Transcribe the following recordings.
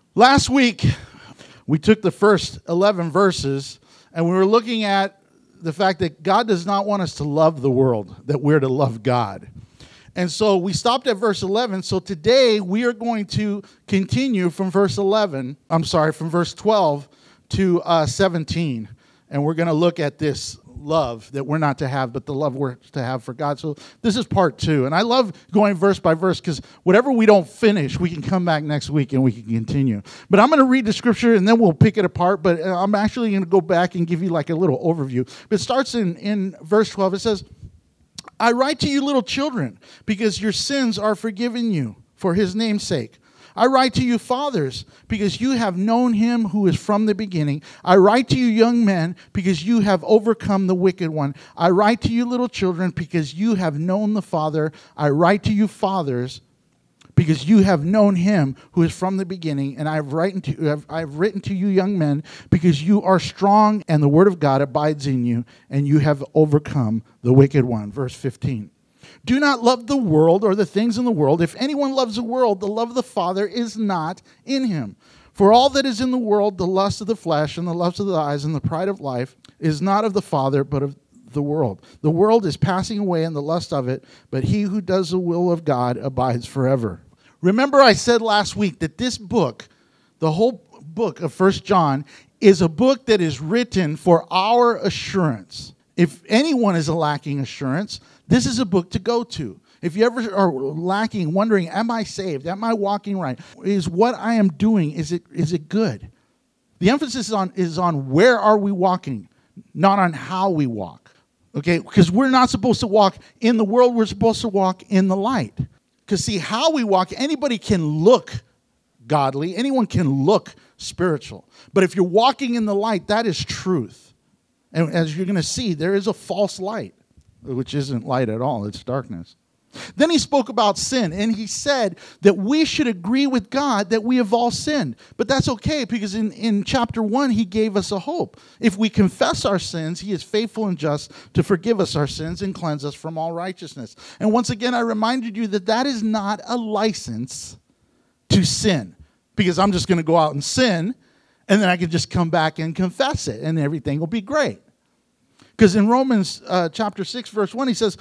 Last week, we took the first 11 verses and we were looking at the fact that God does not want us to love the world, that we're to love God. And so we stopped at verse 11. So today we are going to continue from verse 12 to 17. And we're going to look at this love that we're not to have, but the love we're to have for God. So this is part 2. And I love going verse by verse because whatever we don't finish, we can come back next week and we can continue. But I'm going to read the scripture and then we'll pick it apart. But I'm actually going to go back and give you like a little overview. It starts in verse 12. It says, I write to you, little children, because your sins are forgiven you for his name's sake. I write to you, fathers, because you have known him who is from the beginning. I write to you, young men, because you have overcome the wicked one. I write to you, little children, because you have known the Father. I write to you, fathers, because you have known him who is from the beginning. And I've written to you, young men, because you are strong and the word of God abides in you, and you have overcome the wicked one. Verse 15. Do not love the world or the things in the world. If anyone loves the world, the love of the Father is not in him. For all that is in the world, the lust of the flesh and the lust of the eyes and the pride of life, is not of the Father, but of the world. The world is passing away and the lust of it, but he who does the will of God abides forever. Remember I said last week that this book, the whole book of 1 John, is a book that is written for our assurance. If anyone is lacking assurance, this is a book to go to. If you ever are lacking, wondering, am I saved? Am I walking right? Is what I am doing, is it good? The emphasis is on where are we walking, not on how we walk. Okay? Because we're not supposed to walk in the world, we're supposed to walk in the light. Because see, how we walk, anybody can look godly, anyone can look spiritual. But if you're walking in the light, that is truth. And as you're going to see, there is a false light, which isn't light at all, it's darkness. Then he spoke about sin, and he said that we should agree with God that we have all sinned. But that's okay, because in chapter 1, he gave us a hope. If we confess our sins, he is faithful and just to forgive us our sins and cleanse us from all righteousness. And once again, I reminded you that that is not a license to sin, because I'm just going to go out and sin, and then I can just come back and confess it, and everything will be great. Because in Romans chapter 6, verse 1, he says,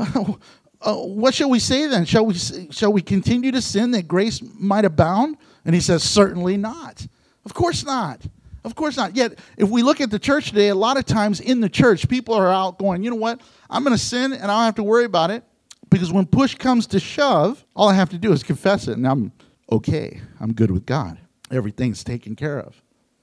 what shall we say then? Shall we continue to sin that grace might abound? And he says, certainly not. Of course not. Of course not. Yet, if we look at the church today, a lot of times in the church, people are out going, you know what? I'm going to sin, and I don't have to worry about it. Because when push comes to shove, all I have to do is confess it, and I'm okay. I'm good with God. Everything's taken care of.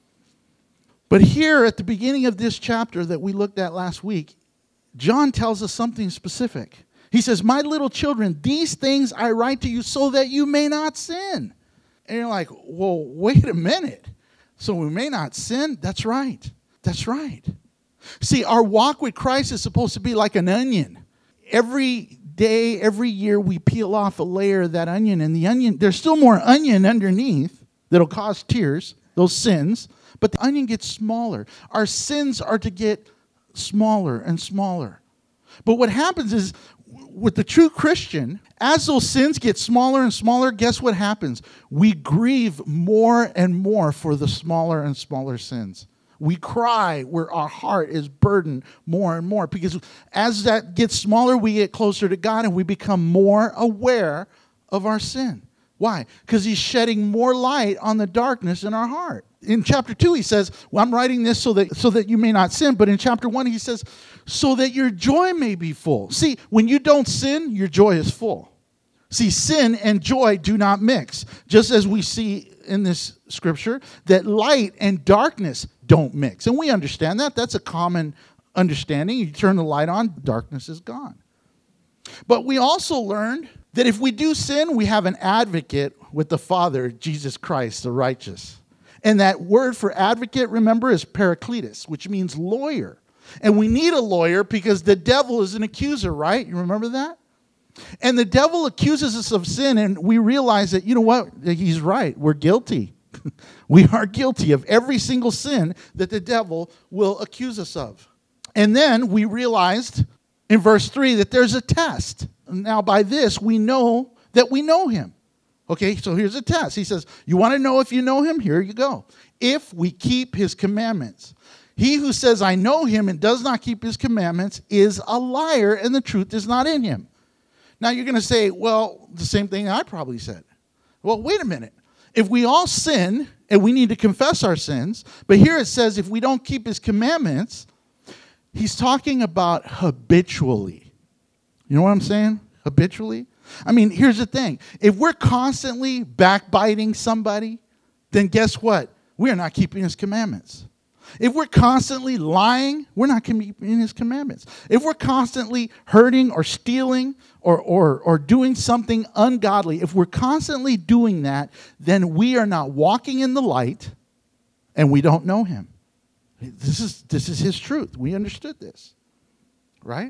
But here at the beginning of this chapter that we looked at last week, John tells us something specific. He says, my little children, these things I write to you so that you may not sin. And you're like, well, wait a minute. So we may not sin? That's right. That's right. See, our walk with Christ is supposed to be like an onion. Every day, every year, we peel off a layer of that onion. And the onion, there's still more onion underneath that'll cause tears, those sins. But the onion gets smaller. Our sins are to get smaller and smaller. But what happens is, with the true Christian, as those sins get smaller and smaller, guess what happens? We grieve more and more for the smaller and smaller sins. We cry where our heart is burdened more and more. Because as that gets smaller, we get closer to God and we become more aware of our sin. Why? Because he's shedding more light on the darkness in our heart. In chapter 2, he says, well, I'm writing this so that you may not sin. But in chapter 1, he says, so that your joy may be full. See, when you don't sin, your joy is full. See, sin and joy do not mix. Just as we see in this scripture, that light and darkness don't mix. And we understand that. That's a common understanding. You turn the light on, darkness is gone. But we also learned that if we do sin, we have an advocate with the Father, Jesus Christ, the righteous. And that word for advocate, remember, is parakletos, which means lawyer. And we need a lawyer because the devil is an accuser, right? You remember that? And the devil accuses us of sin, and we realize that, you know what? He's right. We're guilty. We are guilty of every single sin that the devil will accuse us of. And then we realized in verse 3 that there's a test. Now, by this, we know that we know him. Okay, so here's a test. He says, you want to know if you know him? Here you go. If we keep his commandments. He who says, I know him and does not keep his commandments is a liar, and the truth is not in him. Now you're going to say, well, the same thing I probably said. Well, wait a minute. If we all sin, and we need to confess our sins, but here it says if we don't keep his commandments, he's talking about habitually. You know what I'm saying? Habitually? I mean, here's the thing. If we're constantly backbiting somebody, then guess what? We are not keeping his commandments. If we're constantly lying, we're not keeping his commandments. If we're constantly hurting or stealing or doing something ungodly, if we're constantly doing that, then we are not walking in the light and we don't know him. This is his truth. We understood this, right?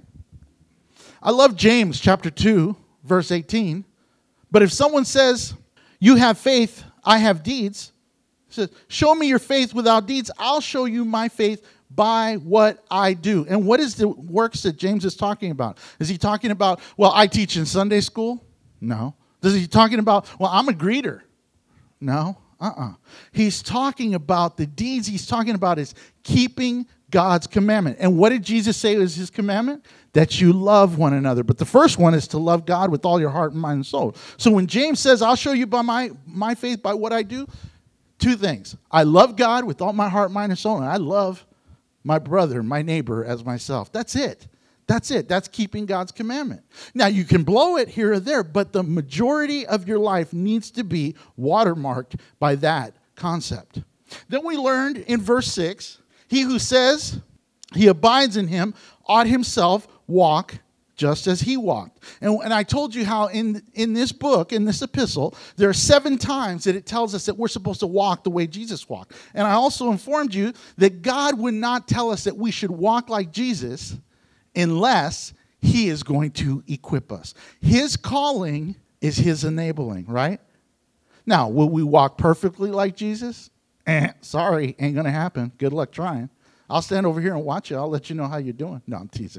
I love James chapter 2, verse 18. But if someone says, you have faith, I have deeds, says, show me your faith without deeds. I'll show you my faith by what I do. And what is the works that James is talking about? Is he talking about, well, I teach in Sunday school? No. Is he talking about, well, I'm a greeter? No. He's talking about the deeds he's talking about is keeping God's commandment. And what did Jesus say was his commandment? That you love one another. But the first one is to love God with all your heart and mind and soul. So when James says, I'll show you by my faith by what I do, two things. I love God with all my heart, mind, and soul, and I love my brother, my neighbor as myself. That's it. That's it. That's keeping God's commandment. Now, you can blow it here or there, but the majority of your life needs to be watermarked by that concept. Then we learned in verse 6, he who says he abides in him ought himself walk just as he walked. And I told you how in this book, in this epistle, there are 7 times that it tells us that we're supposed to walk the way Jesus walked. And I also informed you that God would not tell us that we should walk like Jesus unless he is going to equip us. His calling is his enabling, right? Now, will we walk perfectly like Jesus? Sorry, ain't going to happen. Good luck trying. I'll stand over here and watch you. I'll let you know how you're doing. No, I'm teasing.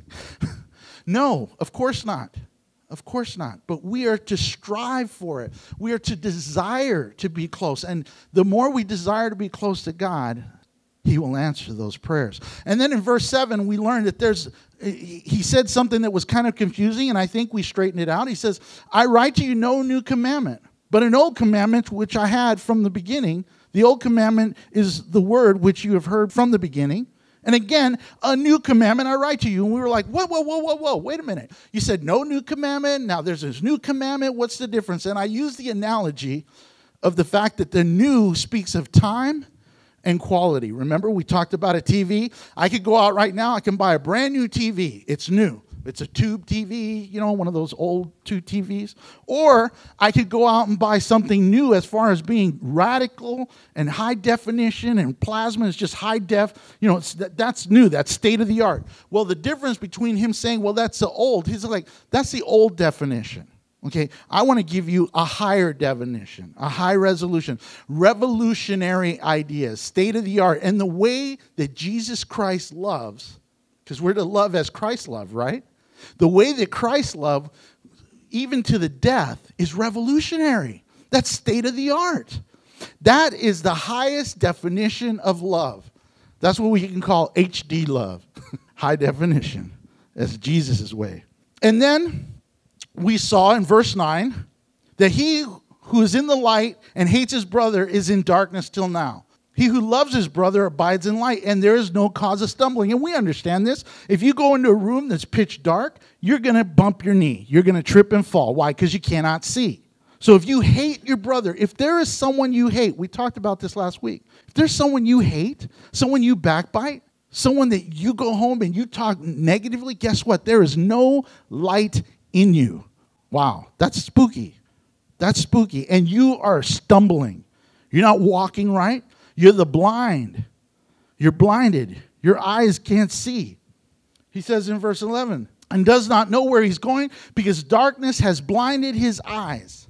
No, of course not. Of course not. But we are to strive for it. We are to desire to be close. And the more we desire to be close to God, he will answer those prayers. And then in verse 7, we learned that he said something that was kind of confusing, and I think we straightened it out. He says, I write to you no new commandment, but an old commandment which I had from the beginning. The old commandment is the word which you have heard from the beginning. And again, a new commandment I write to you. And we were like, whoa, wait a minute. You said no new commandment. Now there's this new commandment. What's the difference? And I use the analogy of the fact that the new speaks of time and quality. Remember, we talked about a TV. I could go out right now. I can buy a brand new TV. It's new. It's a tube TV, one of those old tube TVs. Or I could go out and buy something new as far as being radical and high definition, and plasma is just high def. That's new. That's state of the art. Well, the difference between him saying, well, that's the old, he's like, that's the old definition. Okay, I want to give you a higher definition, a high resolution, revolutionary ideas, state of the art, and the way that Jesus Christ loves, because we're to love as Christ loved, right? The way that Christ loved, even to the death, is revolutionary. That's state of the art. That is the highest definition of love. That's what we can call HD love, high definition. That's Jesus' way. And then we saw in verse 9 that he who is in the light and hates his brother is in darkness till now. He who loves his brother abides in light, and there is no cause of stumbling. And we understand this. If you go into a room that's pitch dark, you're going to bump your knee. You're going to trip and fall. Why? Because you cannot see. So if you hate your brother, if there is someone you hate, we talked about this last week. If there's someone you hate, someone you backbite, someone that you go home and you talk negatively, guess what? There is no light in you. Wow, that's spooky. That's spooky. And you are stumbling. You're not walking right. You're the blind. You're blinded. Your eyes can't see. He says in verse 11, and does not know where he's going because darkness has blinded his eyes.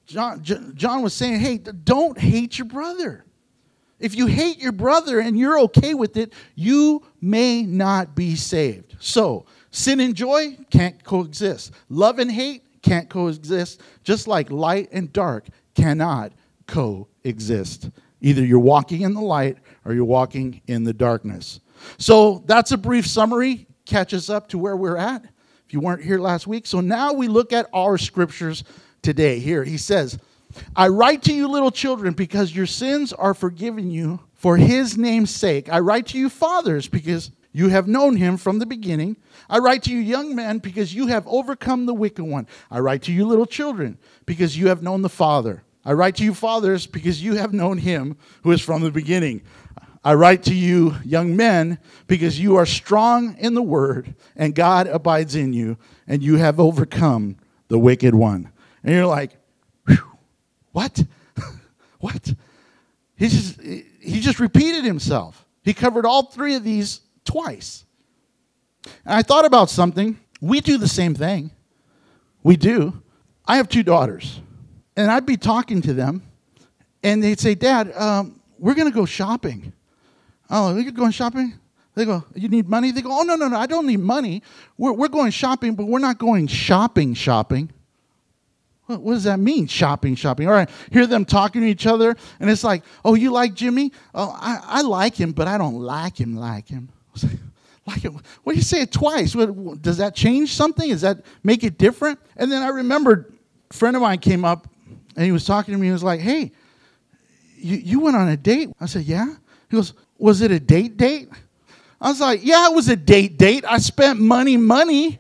John was saying, hey, don't hate your brother. If you hate your brother and you're okay with it, you may not be saved. So, sin and joy can't coexist. Love and hate can't coexist, just like light and dark cannot coexist. Either you're walking in the light or you're walking in the darkness. So that's a brief summary. Catch us up to where we're at if you weren't here last week. So now we look at our scriptures today. Here he says, I write to you, little children, because your sins are forgiven you for his name's sake. I write to you, fathers, because you have known him from the beginning. I write to you, young men, because you have overcome the wicked one. I write to you, little children, because you have known the Father. I write to you, fathers, because you have known him who is from the beginning. I write to you, young men, because you are strong in the word, and God abides in you, and you have overcome the wicked one. And you're like, what? What? He just repeated himself. He covered all three of these twice. And I thought about something. We do the same thing. We do. I have 2 daughters. And I'd be talking to them, and they'd say, Dad, we're going to go shopping. Oh, you're going shopping? They go, you need money? They go, oh, no, I don't need money. We're going shopping, but we're not going shopping. What does that mean, shopping? All right, hear them talking to each other, and it's like, oh, you like Jimmy? Oh, I like him, but I don't like him. Like him? What do you say it twice? Does that change something? Does that make it different? And then I remembered a friend of mine came up, and he was talking to me. He was like, hey, you went on a date? I said, yeah. He goes, was it a date? I was like, yeah, it was a date. I spent money.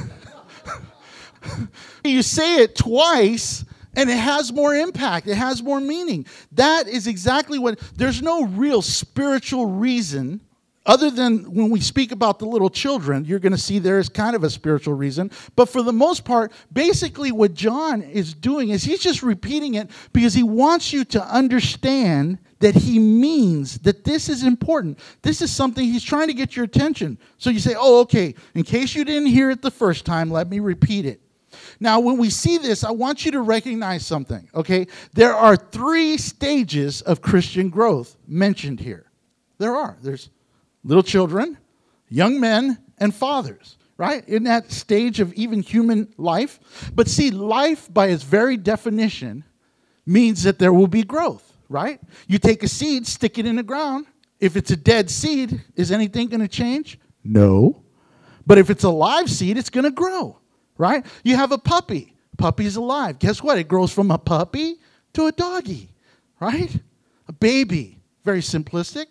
You say it twice, and it has more impact. It has more meaning. That is exactly what, there's no real spiritual reason other than when we speak about the little children. You're going to see there is kind of a spiritual reason. But for the most part, basically what John is doing is he's just repeating it because he wants you to understand that he means that this is important. This is something he's trying to get your attention. So you say, oh, okay, in case you didn't hear it the first time, let me repeat it. Now, when we see this, I want you to recognize something, okay? There are 3 stages of Christian growth mentioned here. There's little children, young men, and fathers, right? In that stage of even human life. But see, life by its very definition means that there will be growth, right? You take a seed, stick it in the ground. If it's a dead seed, is anything going to change? No. But if it's a live seed, it's going to grow, right? You have a puppy. Puppy's alive. Guess what? It grows from a puppy to a doggy, right? A baby. Very simplistic.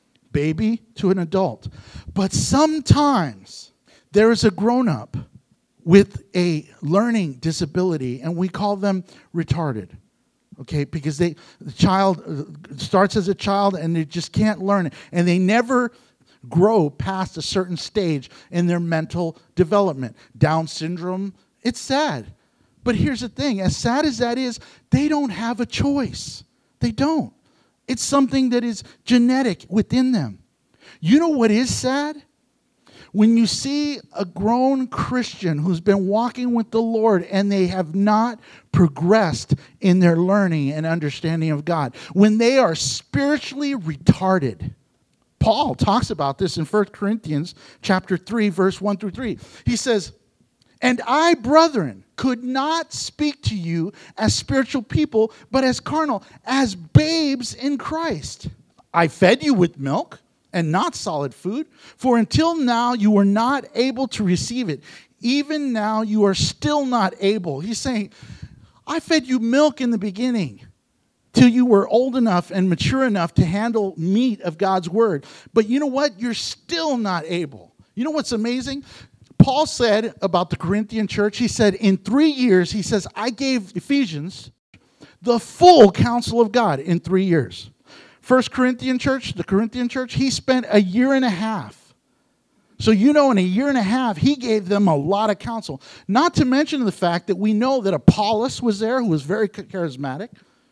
Baby to an adult. But sometimes there is a grown-up with a learning disability, and we call them retarded. Okay, because the child starts as a child and they just can't learn it, and they never grow past a certain stage in their mental development. Down syndrome, it's sad. But here's the thing, as sad as that is, they don't have a choice. They don't. It's something that is genetic within them. You know what is sad? When you see a grown Christian who's been walking with the Lord and they have not progressed in their learning and understanding of God, when they are spiritually retarded. Paul talks about this in 1 Corinthians chapter 3, verse 1 through 3. He says, and I, brethren, could not speak to you as spiritual people, but as carnal, as babes in Christ. I fed you with milk and not solid food, for until now you were not able to receive it. Even now you are still not able. He's saying, I fed you milk in the beginning till you were old enough and mature enough to handle meat of God's word. But you know what? You're still not able. You know what's amazing? Paul said about the Corinthian church, he said, in 3 years, he says, I gave Ephesians the full counsel of God in 3 years. The Corinthian church, he spent 1.5 years. So in 1.5 years, he gave them a lot of counsel. Not to mention the fact that we know that Apollos was there, who was very charismatic.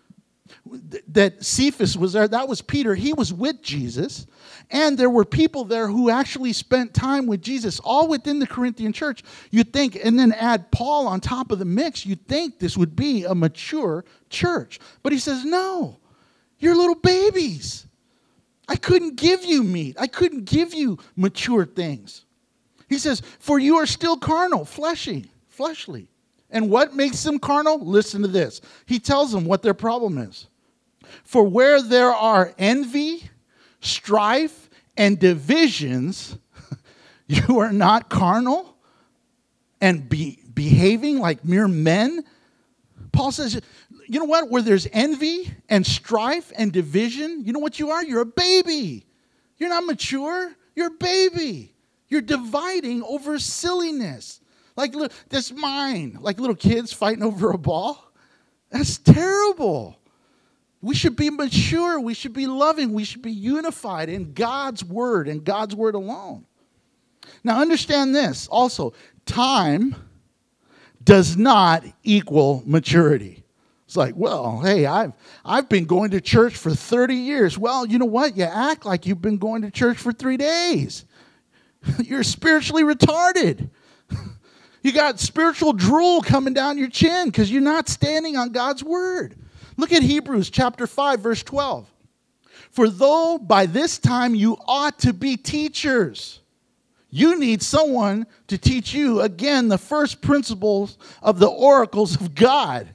That Cephas was there, that was Peter. He was with Jesus. And there were people there who actually spent time with Jesus, all within the Corinthian church. You'd think, and then add Paul on top of the mix, you'd think this would be a mature church. But he says, no, you're little babies. I couldn't give you meat. I couldn't give you mature things. He says, for you are still carnal, fleshly. And what makes them carnal? Listen to this. He tells them what their problem is. For where there are envy, strife, and divisions, you are not carnal and behaving like mere men. Paul says, you know what? Where there's envy and strife and division, you know what you are? You're a baby. You're not mature. You're a baby. You're dividing over silliness. Like, that's mine. Like little kids fighting over a ball. That's terrible. We should be mature. We should be loving. We should be unified in God's word and God's word alone. Now, understand this also. Time does not equal maturity. It's like, well, hey, I've been going to church for 30 years. Well, you know what? You act like you've been going to church for 3 days. You're spiritually retarded. You got spiritual drool coming down your chin because you're not standing on God's word. Look at Hebrews chapter 5, verse 12. For though by this time you ought to be teachers, you need someone to teach you, again, the first principles of the oracles of God.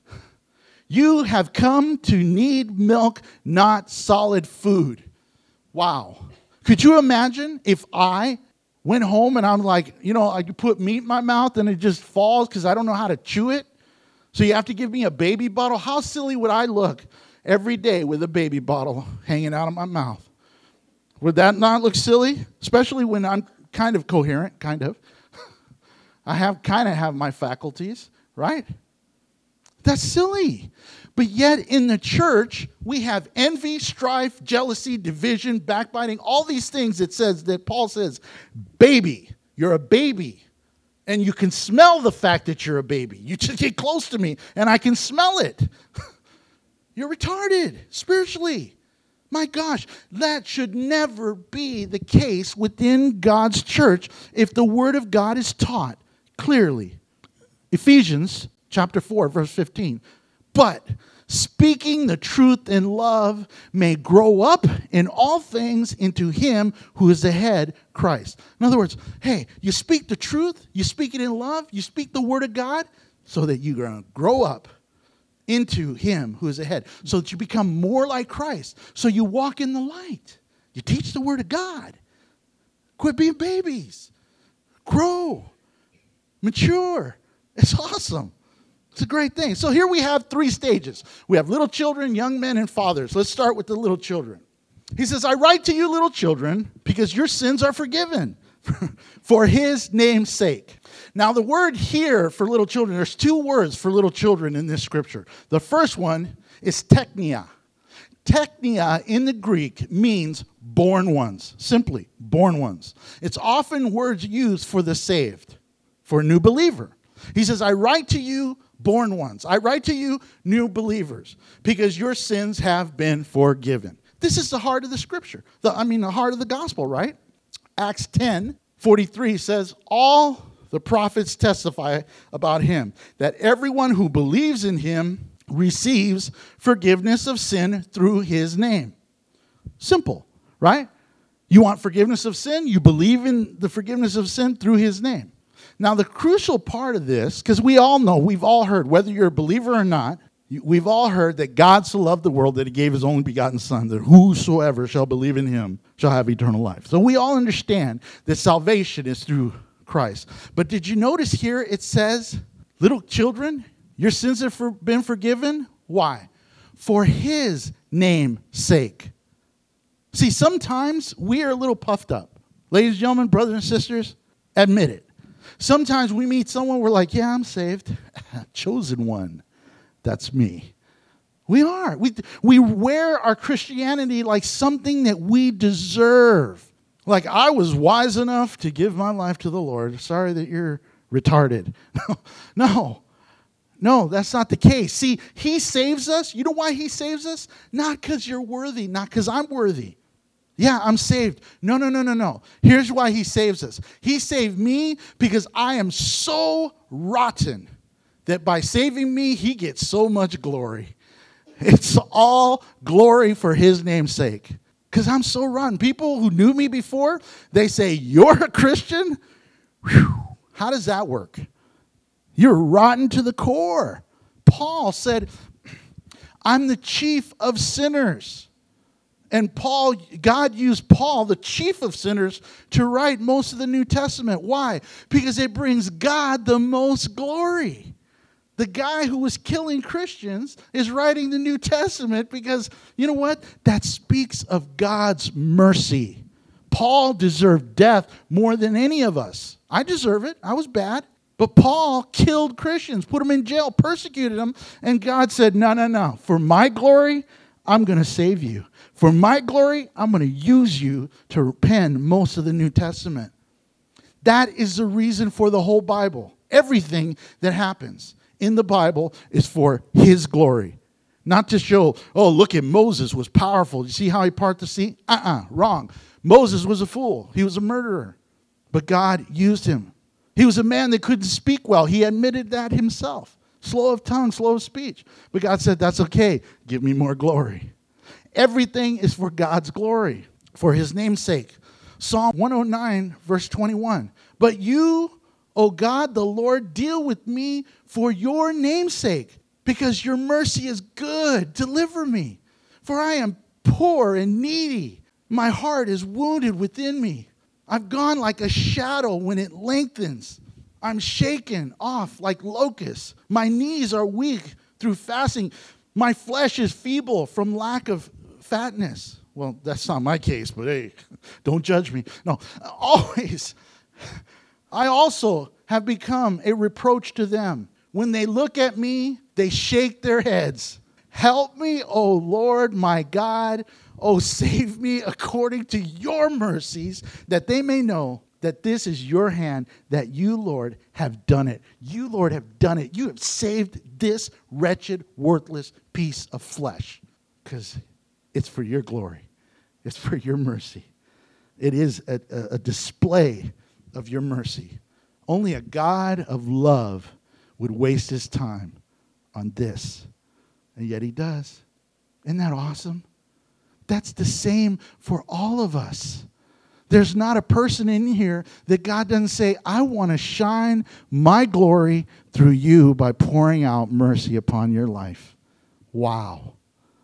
You have come to need milk, not solid food. Wow. Could you imagine if I went home and I'm like, I put meat in my mouth and it just falls because I don't know how to chew it? So you have to give me a baby bottle? How silly would I look every day with a baby bottle hanging out of my mouth? Would that not look silly? Especially when I'm kind of coherent, kind of. I have my faculties, right? That's silly. But yet in the church, we have envy, strife, jealousy, division, backbiting, all these things that Paul says, baby, you're a baby. And you can smell the fact that you're a baby. You just get close to me and I can smell it. You're retarded spiritually. My gosh, that should never be the case within God's church if the word of God is taught clearly. Ephesians chapter 4, verse 15. But speaking the truth in love may grow up in all things into him who is the head, Christ. In other words, hey, you speak the truth, you speak it in love, you speak the word of God so that you're going to grow up into him who is the head, so that you become more like Christ, so you walk in the light. You teach the word of God. Quit being babies. Grow. Mature. It's awesome. It's a great thing. So here we have 3 stages. We have little children, young men, and fathers. Let's start with the little children. He says, I write to you, little children, because your sins are forgiven for his name's sake. Now, the word here for little children, there's 2 words for little children in this scripture. The first one is teknia. Teknia in the Greek means born ones. Simply, born ones. It's often words used for the saved, for a new believer. He says, I write to you, born ones. I write to you, new believers, because your sins have been forgiven. This is the heart of the scripture. The heart of the gospel, right? Acts 10:43 says, all the prophets testify about him, that everyone who believes in him receives forgiveness of sin through his name. Simple, right? You want forgiveness of sin? You believe in the forgiveness of sin through his name. Now, the crucial part of this, because we all know, we've all heard, whether you're a believer or not, we've all heard that God so loved the world that he gave his only begotten son, that whosoever shall believe in him shall have eternal life. So we all understand that salvation is through Christ. But did you notice here it says, little children, your sins have been forgiven? Why? For his name's sake. See, sometimes we are a little puffed up. Ladies and gentlemen, brothers and sisters, admit it. Sometimes we meet someone, we're like, yeah, I'm saved. Chosen one. That's me. We are. We wear our Christianity like something that we deserve. Like, I was wise enough to give my life to the Lord. Sorry that you're retarded. No, that's not the case. See, he saves us. You know why he saves us? Not because you're worthy, not because I'm worthy. Yeah, I'm saved. No. Here's why he saves us. He saved me because I am so rotten that by saving me, he gets so much glory. It's all glory for his name's sake. Because I'm so rotten. People who knew me before, they say, you're a Christian? Whew. How does that work? You're rotten to the core. Paul said, I'm the chief of sinners. And God used Paul, the chief of sinners, to write most of the New Testament. Why? Because it brings God the most glory. The guy who was killing Christians is writing the New Testament because, you know what? That speaks of God's mercy. Paul deserved death more than any of us. I deserve it. I was bad. But Paul killed Christians, put them in jail, persecuted them, and God said, no. For my glory, I'm going to save you. For my glory, I'm going to use you to pen most of the New Testament. That is the reason for the whole Bible. Everything that happens in the Bible is for his glory. Not to show, oh, look at Moses was powerful. You see how he parted the sea? Wrong. Moses was a fool. He was a murderer. But God used him. He was a man that couldn't speak well. He admitted that himself. Slow of tongue, slow of speech. But God said, that's okay. Give me more glory. Everything is for God's glory, for his name's sake. Psalm 109, verse 21. But you, O God, the Lord, deal with me for your name's sake, because your mercy is good. Deliver me, for I am poor and needy. My heart is wounded within me. I've gone like a shadow when it lengthens. I'm shaken off like locusts. My knees are weak through fasting. My flesh is feeble from lack of fatness. Well, that's not my case, but hey, don't judge me. No, always. I also have become a reproach to them. When they look at me, they shake their heads. Help me, O Lord, my God. Oh, save me according to your mercies, that they may know that this is your hand, that you, Lord, have done it. You, Lord, have done it. You have saved this wretched, worthless piece of flesh, because it's for your glory. It's for your mercy. It is a display of your mercy. Only a God of love would waste his time on this, and yet he does. Isn't that awesome? That's the same for all of us. There's not a person in here that God doesn't say, I want to shine my glory through you by pouring out mercy upon your life. Wow.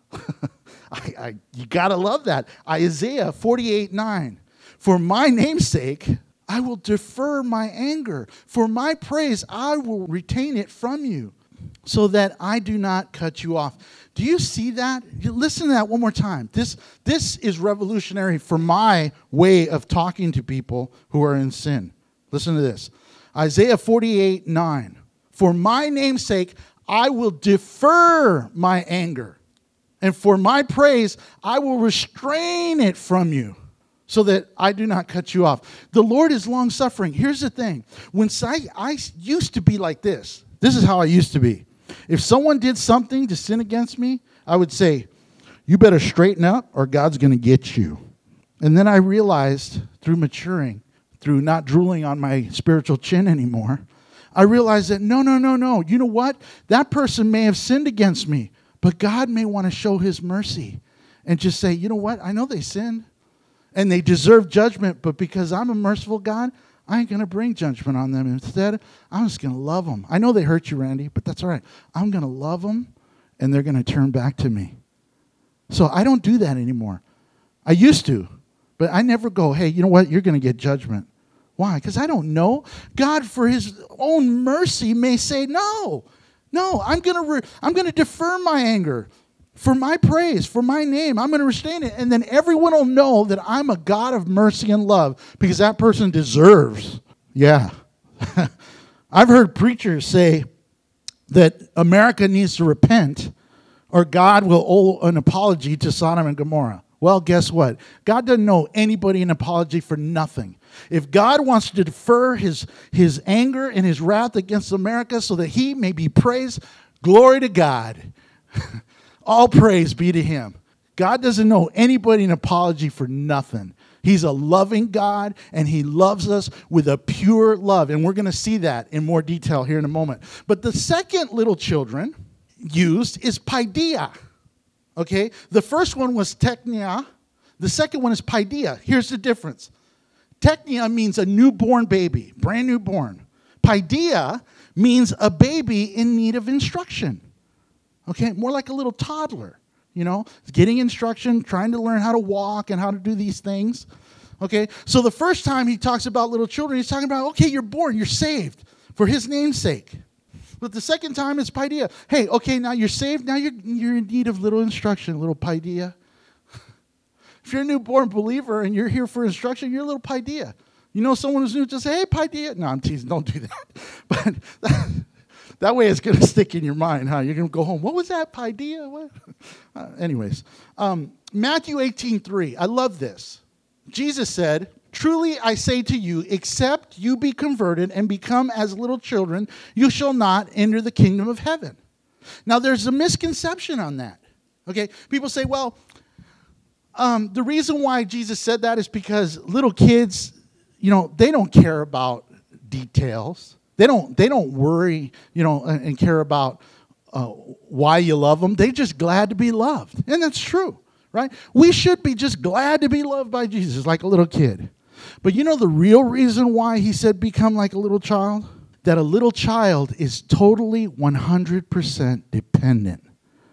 You got to love that. Isaiah 48:9. For my name's sake, I will defer my anger. For my praise, I will retain it from you, so that I do not cut you off. Do you see that? Listen to that one more time. This is revolutionary for my way of talking to people who are in sin. Listen to this. Isaiah 48:9. For my name's sake, I will defer my anger. And for my praise, I will restrain it from you, so that I do not cut you off. The Lord is long-suffering. Here's the thing. When I used to be like this. This is how I used to be. If someone did something to sin against me, I would say, you better straighten up or God's going to get you. And then I realized through maturing, through not drooling on my spiritual chin anymore, I realized that no. You know what? That person may have sinned against me, but God may want to show his mercy and just say, you know what? I know they sinned and they deserve judgment, but because I'm a merciful God, I ain't going to bring judgment on them. Instead, I'm just going to love them. I know they hurt you, Randy, but that's all right. I'm going to love them, and they're going to turn back to me. So I don't do that anymore. I used to, but I never go, hey, you know what? You're going to get judgment. Why? Because I don't know. God, for his own mercy, may say, no, I'm going to defer my anger. For my praise, for my name, I'm going to restrain it. And then everyone will know that I'm a God of mercy and love, because that person deserves. Yeah. I've heard preachers say that America needs to repent or God will owe an apology to Sodom and Gomorrah. Well, guess what? God doesn't owe anybody an apology for nothing. If God wants to defer his anger and his wrath against America so that he may be praised, glory to God. All praise be to him. God doesn't owe anybody an apology for nothing. He's a loving God, and he loves us with a pure love. And we're going to see that in more detail here in a moment. But the second little children used is paideia. Okay? The first one was teknia. The second one is paideia. Here's the difference. Teknia means a newborn baby, brand new born. Paideia means a baby in need of instruction. Okay, more like a little toddler, getting instruction, trying to learn how to walk and how to do these things. Okay, so the first time he talks about little children, he's talking about, okay, you're born, you're saved for his name's sake. But the second time it's paideia. Hey, okay, now you're saved, now you're in need of little instruction, little paideia. If you're a newborn believer and you're here for instruction, you're a little paideia. You know someone who's new, just say, hey, paideia. No, I'm teasing, don't do that. But that way it's going to stick in your mind, huh? You're going to go home, what was that, paideia? What? Anyways, Matthew 18:3, I love this. Jesus said, truly I say to you, except you be converted and become as little children, you shall not enter the kingdom of heaven. Now, there's a misconception on that. Okay, people say, well, the reason why Jesus said that is because little kids, they don't care about details. They don't worry, and care about why you love them. They're just glad to be loved, and that's true. Right? We should be just glad to be loved by Jesus like a little kid. But the real reason why he said become like a little child? That a little child is totally 100% dependent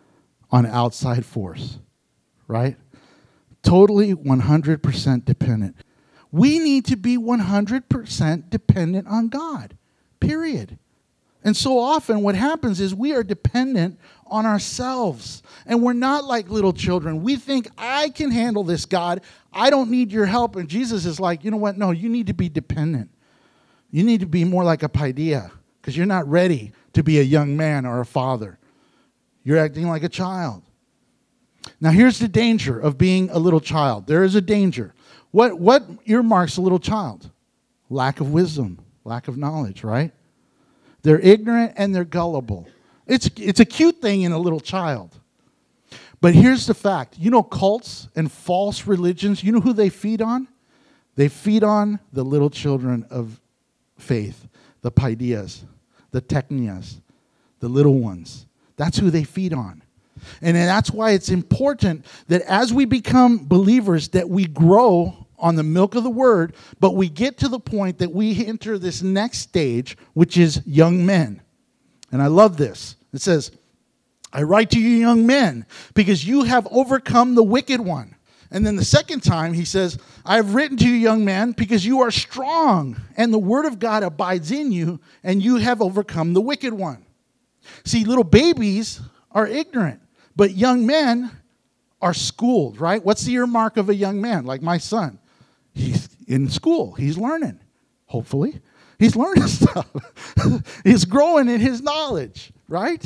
on outside force. Right? Totally 100% dependent. We need to be 100% dependent on God. Period. And so often what happens is we are dependent on ourselves. And we're not like little children. We think, I can handle this, God. I don't need your help. And Jesus is like, you know what? No, you need to be dependent. You need to be more like a paideia because you're not ready to be a young man or a father. You're acting like a child. Now, here's the danger of being a little child. There is a danger. What earmarks a little child? Lack of wisdom, lack of knowledge, right? They're ignorant and they're gullible. It's a cute thing in a little child. But here's the fact. Cults and false religions, you know who they feed on? They feed on the little children of faith, the paideias, the teknias, the little ones. That's who they feed on. And that's why it's important that as we become believers that we grow on the milk of the word, but we get to the point that we enter this next stage, which is young men. And I love this. It says, I write to you young men, because you have overcome the wicked one. And then the second time he says, I have written to you young men, because you are strong, and the word of God abides in you, and you have overcome the wicked one. See, little babies are ignorant, but young men are schooled, right? What's the earmark of a young man? Like my son. He's in school. He's learning, hopefully. He's learning stuff. He's growing in his knowledge, right?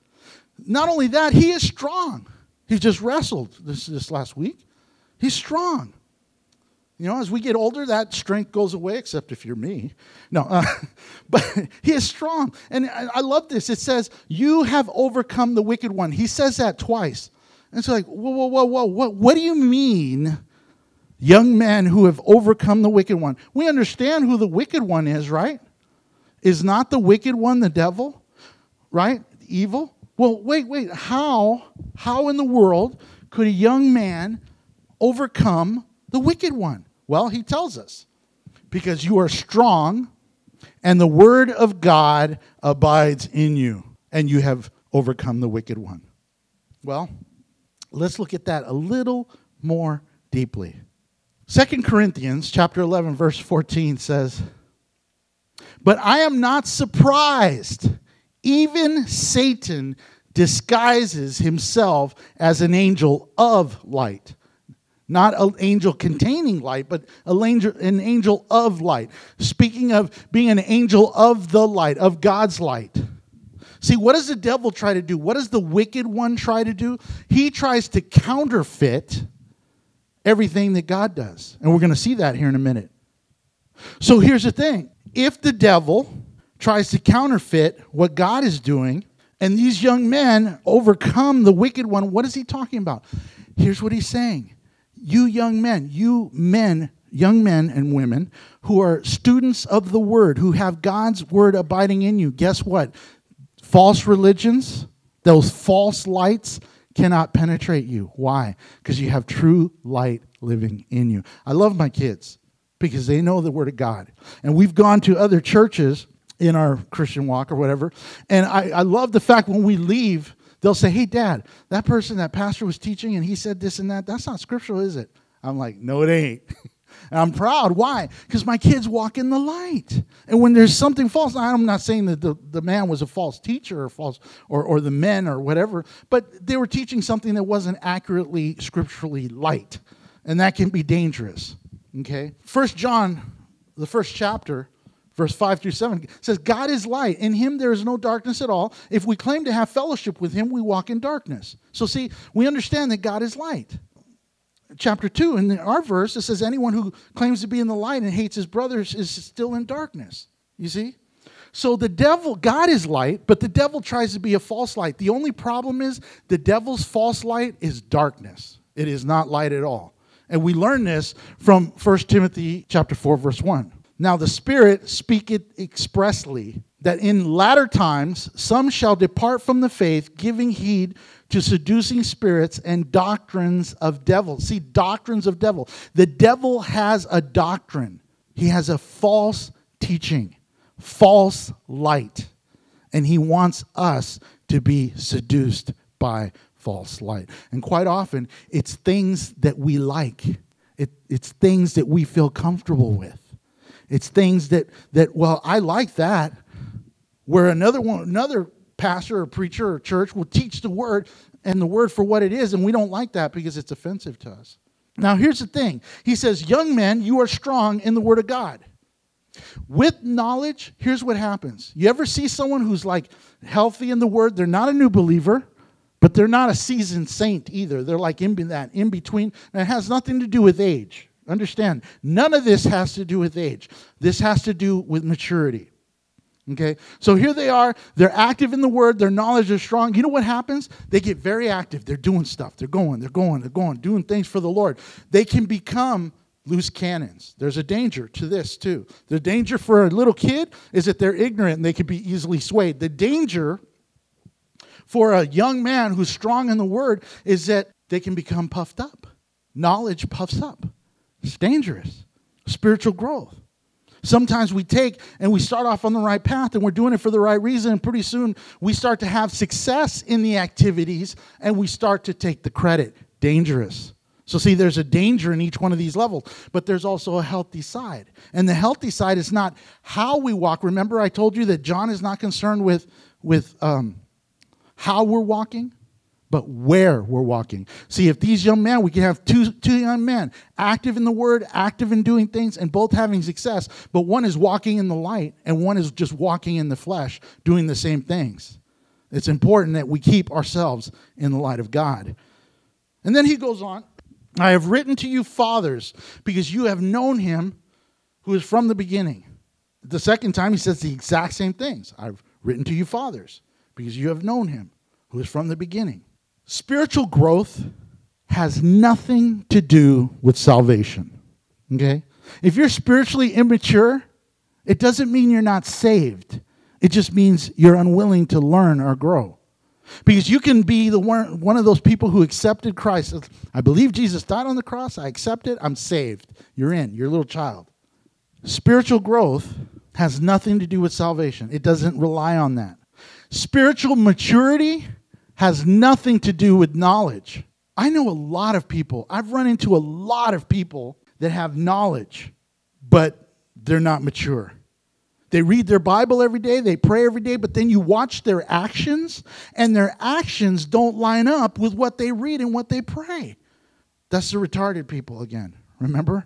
Not only that, he is strong. He just wrestled this last week. He's strong. As we get older, that strength goes away, except if you're me. No, but he is strong. And I love this. It says, you have overcome the wicked one. He says that twice. And it's like, whoa. What do you mean? Young men who have overcome the wicked one. We understand who the wicked one is, right? Is not the wicked one the devil? Right? Evil? Well, wait. How in the world could a young man overcome the wicked one? Well, he tells us. Because you are strong, and the word of God abides in you, and you have overcome the wicked one. Well, let's look at that a little more deeply. 2 Corinthians chapter 11, verse 14 says, but I am not surprised. Even Satan disguises himself as an angel of light. Not an angel containing light, but an angel of light. Speaking of being an angel of the light, of God's light. See, what does the devil try to do? What does the wicked one try to do? He tries to counterfeit everything that God does. And we're going to see that here in a minute. So here's the thing. If the devil tries to counterfeit what God is doing, and these young men overcome the wicked one, what is he talking about? Here's what he's saying. You young men, young men and women who are students of the word, who have God's word abiding in you, guess what? False religions, those false lights cannot penetrate you. Why? Because you have true light living in you. I love my kids because they know the word of God. And we've gone to other churches in our Christian walk or whatever. And I love the fact when we leave, they'll say, hey, Dad, that person, that pastor was teaching and he said this and that. That's not scriptural, is it? I'm like, no, it ain't. And I'm proud. Why? Because my kids walk in the light. And when there's something false, I'm not saying that the man was a false teacher or false or the men or whatever, but they were teaching something that wasn't accurately scripturally light. And that can be dangerous. Okay? 1 John, the first chapter, verse 5 through 7 says, God is light. In him there is no darkness at all. If we claim to have fellowship with him, we walk in darkness. So see, we understand that God is light. Chapter 2, in our verse, it says, anyone who claims to be in the light and hates his brothers is still in darkness. You see? So the devil, God is light, but the devil tries to be a false light. The only problem is the devil's false light is darkness. It is not light at all. And we learn this from 1 Timothy chapter 4, verse 1. Now the Spirit speaketh expressly that in latter times some shall depart from the faith, giving heed to seducing spirits and doctrines of devils. See, doctrines of devil. The devil has a doctrine. He has a false teaching, false light. And he wants us to be seduced by false light. And quite often, it's things that we like. It's things that we feel comfortable with. It's things that well, I like that. Where another pastor or preacher or church will teach the word and the word for what it is, and we don't like that because it's offensive to us. Now, here's the thing. He says, young men, you are strong in the word of God. With knowledge, here's what happens. You ever see someone who's like healthy in the word? They're not a new believer, but they're not a seasoned saint either. They're like in between. And it has nothing to do with age. Understand, none of this has to do with age. This has to do with maturity. Okay, so here they are. They're active in the word. Their knowledge is strong. You know what happens? They get very active. They're doing stuff. They're going, doing things for the Lord. They can become loose cannons. There's a danger to this too. The danger for a little kid is that they're ignorant and they can be easily swayed. The danger for a young man who's strong in the word is that they can become puffed up. Knowledge puffs up. It's dangerous. Spiritual growth. Sometimes we take and we start off on the right path and we're doing it for the right reason. And pretty soon we start to have success in the activities and we start to take the credit. Dangerous. So see, there's a danger in each one of these levels, but there's also a healthy side. And the healthy side is not how we walk. Remember I told you that John is not concerned with how we're walking, but where we're walking. See, if these young men, we can have two young men, active in the word, active in doing things, and both having success, but one is walking in the light, and one is just walking in the flesh, doing the same things. It's important that we keep ourselves in the light of God. And then he goes on, I have written to you, fathers, because you have known him who is from the beginning. The second time, he says the exact same things. I've written to you, fathers, because you have known him who is from the beginning. Spiritual growth has nothing to do with salvation, okay? If you're spiritually immature, it doesn't mean you're not saved. It just means you're unwilling to learn or grow. Because you can be one of those people who accepted Christ. I believe Jesus died on the cross. I accept it. I'm saved. You're in. You're a little child. Spiritual growth has nothing to do with salvation. It doesn't rely on that. Spiritual maturity has nothing to do with knowledge. I know a lot of people. I've run into a lot of people that have knowledge, but they're not mature. They read their Bible every day, they pray every day, but then you watch their actions, and their actions don't line up with what they read and what they pray. That's the retarded people again, remember?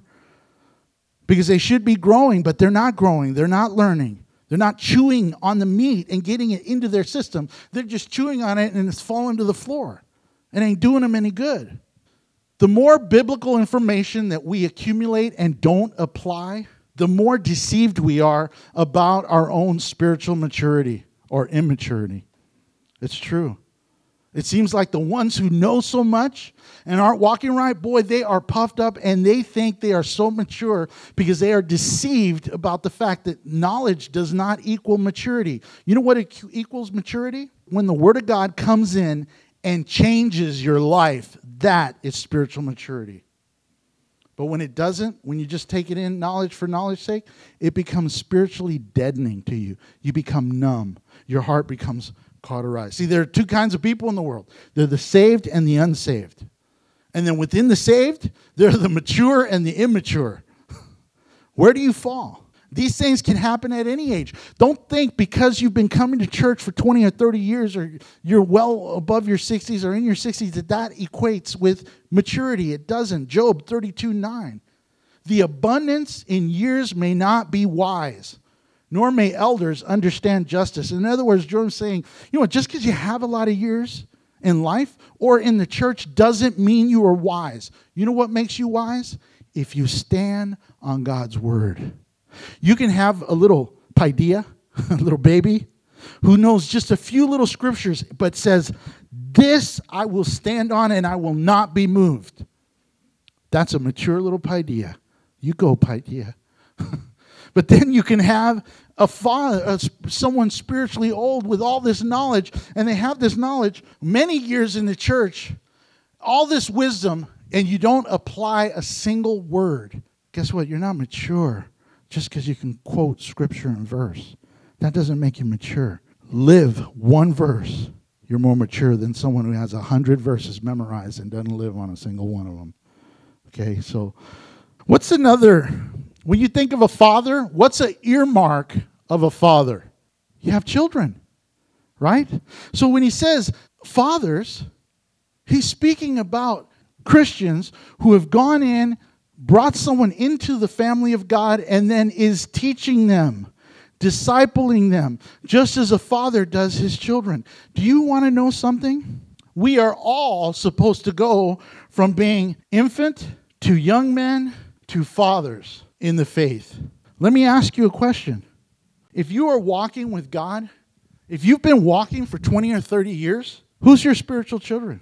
Because they should be growing, but they're not growing. They're not learning. They're not chewing on the meat and getting it into their system. They're just chewing on it and it's falling to the floor. It ain't doing them any good. The more biblical information that we accumulate and don't apply, the more deceived we are about our own spiritual maturity or immaturity. It's true. It seems like the ones who know so much and aren't walking right, boy, they are puffed up and they think they are so mature because they are deceived about the fact that knowledge does not equal maturity. You know what equals maturity? When the Word of God comes in and changes your life, that is spiritual maturity. But when it doesn't, when you just take it in knowledge for knowledge's sake, it becomes spiritually deadening to you. You become numb. Your heart becomes cauterized. See, there are two kinds of people in the world. They're the saved and the unsaved. And then within the saved, there are the mature and the immature. Where do you fall? These things can happen at any age. Don't think because you've been coming to church for 20 or 30 years or you're well above your 60s or in your 60s that equates with maturity. It doesn't. Job 32:9. The abundance in years may not be wise, nor may elders understand justice. In other words, Job's saying, just because you have a lot of years in life or in the church doesn't mean you are wise. You know what makes you wise? If you stand on God's word. You can have a little paideia, a little baby, who knows just a few little scriptures, but says, this I will stand on and I will not be moved. That's a mature little paideia. You go, paideia. But then you can have a father, someone spiritually old with all this knowledge, and they have this knowledge many years in the church, all this wisdom, and you don't apply a single word. Guess what? You're not mature. Just because you can quote scripture and verse. That doesn't make you mature. Live one verse. You're more mature than someone who has 100 verses memorized and doesn't live on a single one of them. Okay, so what's another, when you think of a father, what's an earmark of a father? You have children, right? So when he says fathers, he's speaking about Christians who have gone in, brought someone into the family of God, and then is teaching them, discipling them, just as a father does his children. Do you want to know something? We are all supposed to go from being infant to young men to fathers in the faith. Let me ask you a question. If you are walking with God, if you've been walking for 20 or 30 years, who's your spiritual children?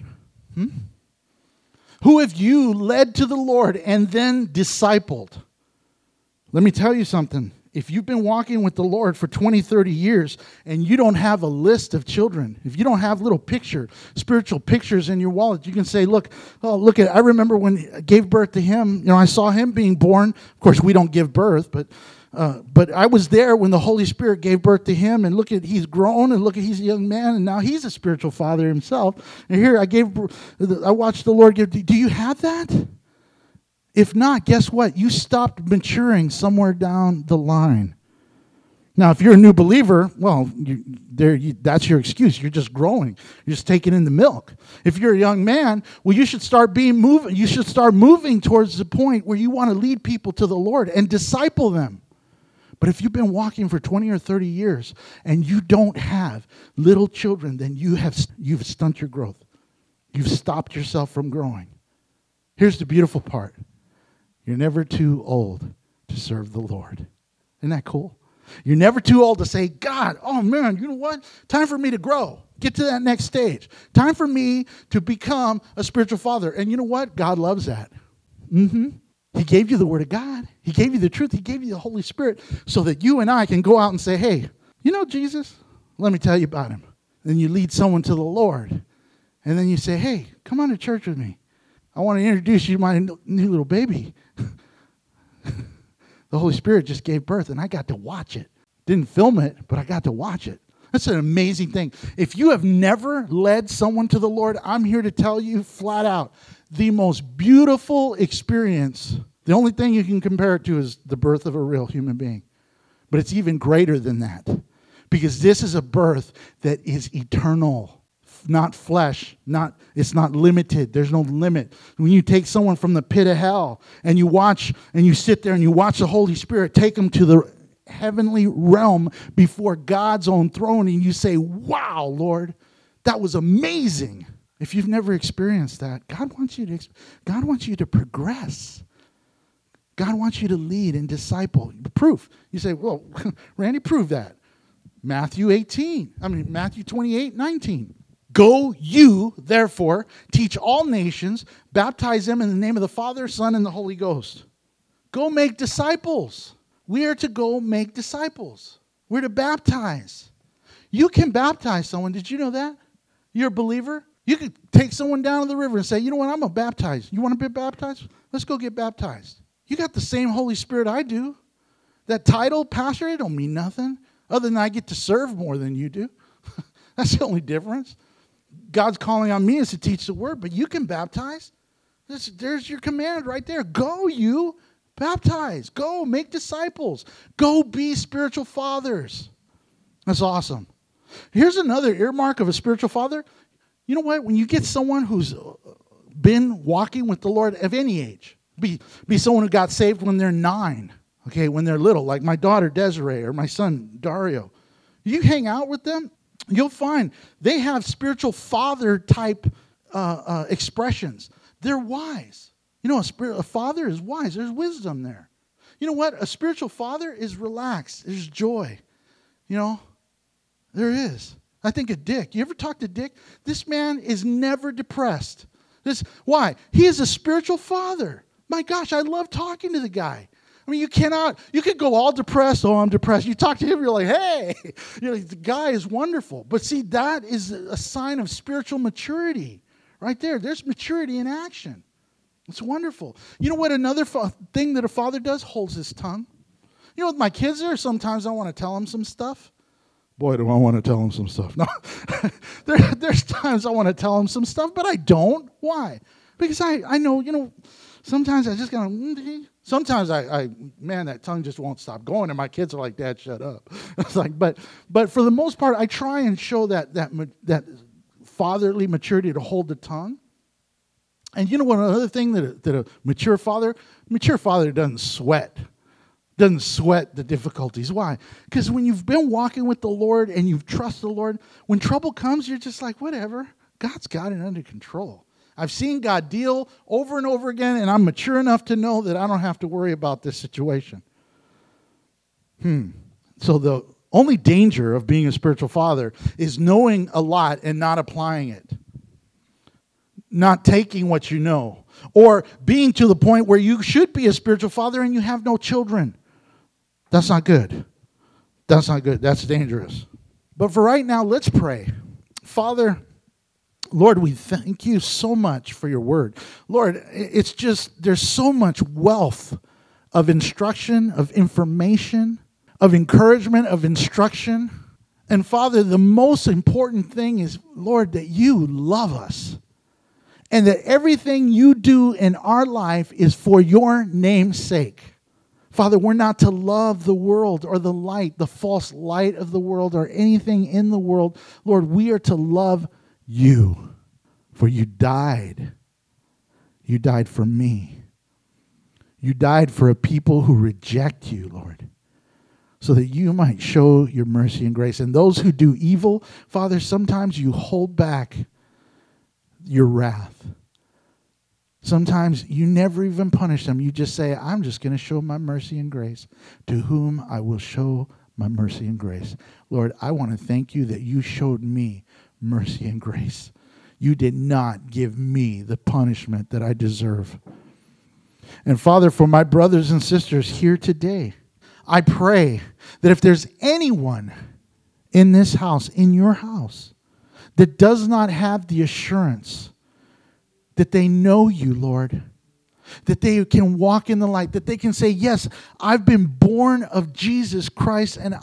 Who have you led to the Lord and then discipled? Let me tell you something. If you've been walking with the Lord for 20, 30 years and you don't have a list of children, if you don't have little spiritual pictures in your wallet, you can say, look I remember when I gave birth to him, I saw him being born. Of course, we don't give birth, but I was there when the Holy Spirit gave birth to him, and he's grown, and he's a young man, and now he's a spiritual father himself. And here I watched the Lord give. Do you have that? If not, guess what? You stopped maturing somewhere down the line. Now, if you're a new believer, well, that's your excuse. You're just growing. You're just taking in the milk. If you're a young man, well, you should start moving. You should start moving towards the point where you want to lead people to the Lord and disciple them. But if you've been walking for 20 or 30 years and you don't have little children, then you've stunted your growth. You've stopped yourself from growing. Here's the beautiful part. You're never too old to serve the Lord. Isn't that cool? You're never too old to say, God, oh man, you know what? Time for me to grow. Get to that next stage. Time for me to become a spiritual father. And you know what? God loves that. He gave you the Word of God. He gave you the truth. He gave you the Holy Spirit so that you and I can go out and say, hey, you know Jesus? Let me tell you about him. Then you lead someone to the Lord. And then you say, hey, come on to church with me. I want to introduce you to my new little baby. The Holy Spirit just gave birth, and I got to watch it. Didn't film it, but I got to watch it. That's an amazing thing. If you have never led someone to the Lord, I'm here to tell you flat out, the most beautiful experience, the only thing you can compare it to is the birth of a real human being. But it's even greater than that, because this is a birth that is eternal. Not flesh, it's not limited. There's no limit. When you take someone from the pit of hell and you watch and you sit there and you watch the Holy Spirit take them to the heavenly realm before God's own throne, and you say, wow, Lord, that was amazing. If you've never experienced that, God wants you to progress. God wants you to lead and disciple. Proof. You say, well, Randy, prove that. Matthew 28:19. Go you, therefore, teach all nations, baptize them in the name of the Father, Son, and the Holy Ghost. Go make disciples. We are to go make disciples. We're to baptize. You can baptize someone. Did you know that? You're a believer. You could take someone down to the river and say, you know what, I'm going to baptize. You want to be baptized? Let's go get baptized. You got the same Holy Spirit I do. That title, pastor, it don't mean nothing other than I get to serve more than you do. That's the only difference. God's calling on me is to teach the word, but you can baptize. There's your command right there. Go, you. Baptize. Go, make disciples. Go be spiritual fathers. That's awesome. Here's another earmark of a spiritual father. You know what? When you get someone who's been walking with the Lord of any age, be someone who got saved when they're 9, okay, when they're little, like my daughter Desiree or my son Dario. You hang out with them, you'll find they have spiritual father type expressions. They're wise. You know, a father is wise. There's wisdom there. You know what? A spiritual father is relaxed. There's joy. You know, there is. I think of Dick. You ever talk to Dick? This man is never depressed. Why? He is a spiritual father. My gosh, I love talking to the guy. I mean, you could go all depressed. Oh, I'm depressed. You talk to him, you're like, hey, the guy is wonderful. But see, that is a sign of spiritual maturity right there. There's maturity in action. It's wonderful. You know what another thing that a father does? Holds his tongue. You know, with my kids there, sometimes I want to tell them some stuff. Boy, do I want to tell them some stuff. No, there's times I want to tell them some stuff, but I don't. Why? Because I know, sometimes I just got to, sometimes man, that tongue just won't stop going, and my kids are like, Dad, shut up. It's like, but for the most part, I try and show that fatherly maturity to hold the tongue. And you know what, another thing that a mature father doesn't sweat the difficulties. Why? Because when you've been walking with the Lord and you've trusted the Lord, when trouble comes, you're just like, whatever. God's got it under control. I've seen God deal over and over again, and I'm mature enough to know that I don't have to worry about this situation. So the only danger of being a spiritual father is knowing a lot and not applying it. Not taking what you know. Or being to the point where you should be a spiritual father and you have no children. That's not good. That's not good. That's dangerous. But for right now, let's pray. Father, Lord, we thank you so much for your word. Lord, it's just, there's so much wealth of instruction, of information, of encouragement, of instruction. And Father, the most important thing is, Lord, that you love us. And that everything you do in our life is for your name's sake. Father, we're not to love the world or the light, the false light of the world or anything in the world. Lord, we are to love you. For you died. You died for me. You died for a people who reject you, Lord. So that you might show your mercy and grace. And those who do evil, Father, sometimes you hold back your wrath. Sometimes you never even punish them. You just say, I'm just going to show my mercy and grace. To whom I will show my mercy and grace. Lord, I want to thank you that you showed me mercy and grace. You did not give me the punishment that I deserve. And Father, for my brothers and sisters here today, I pray that if there's anyone in this house, in your house, that does not have the assurance that they know you, Lord, that they can walk in the light, that they can say, yes, I've been born of Jesus Christ and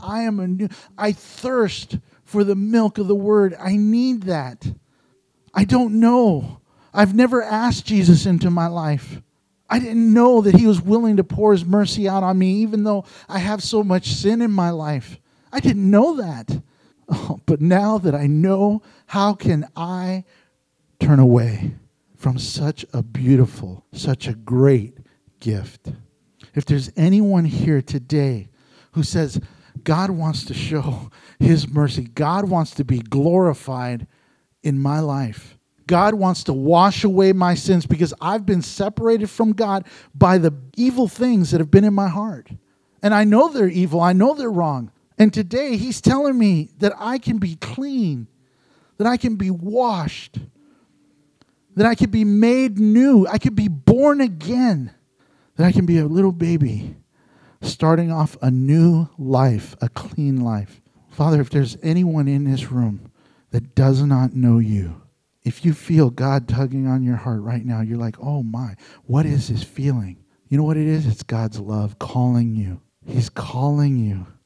I thirst for the milk of the word. I need that. I don't know. I've never asked Jesus into my life. I didn't know that he was willing to pour his mercy out on me, even though I have so much sin in my life. I didn't know that. Oh, but now that I know, how can I turn away from such a beautiful, such a great gift? If there's anyone here today who says, God wants to show his mercy, God wants to be glorified in my life, God wants to wash away my sins because I've been separated from God by the evil things that have been in my heart. And I know they're evil, I know they're wrong. And today he's telling me that I can be clean, that I can be washed, that I can be made new, I can be born again, that I can be a little baby starting off a new life, a clean life. Father, if there's anyone in this room that does not know you If you feel God tugging on your heart right now, you're like, oh my, what is this feeling? You know what it is? It's God's love calling you. He's calling you.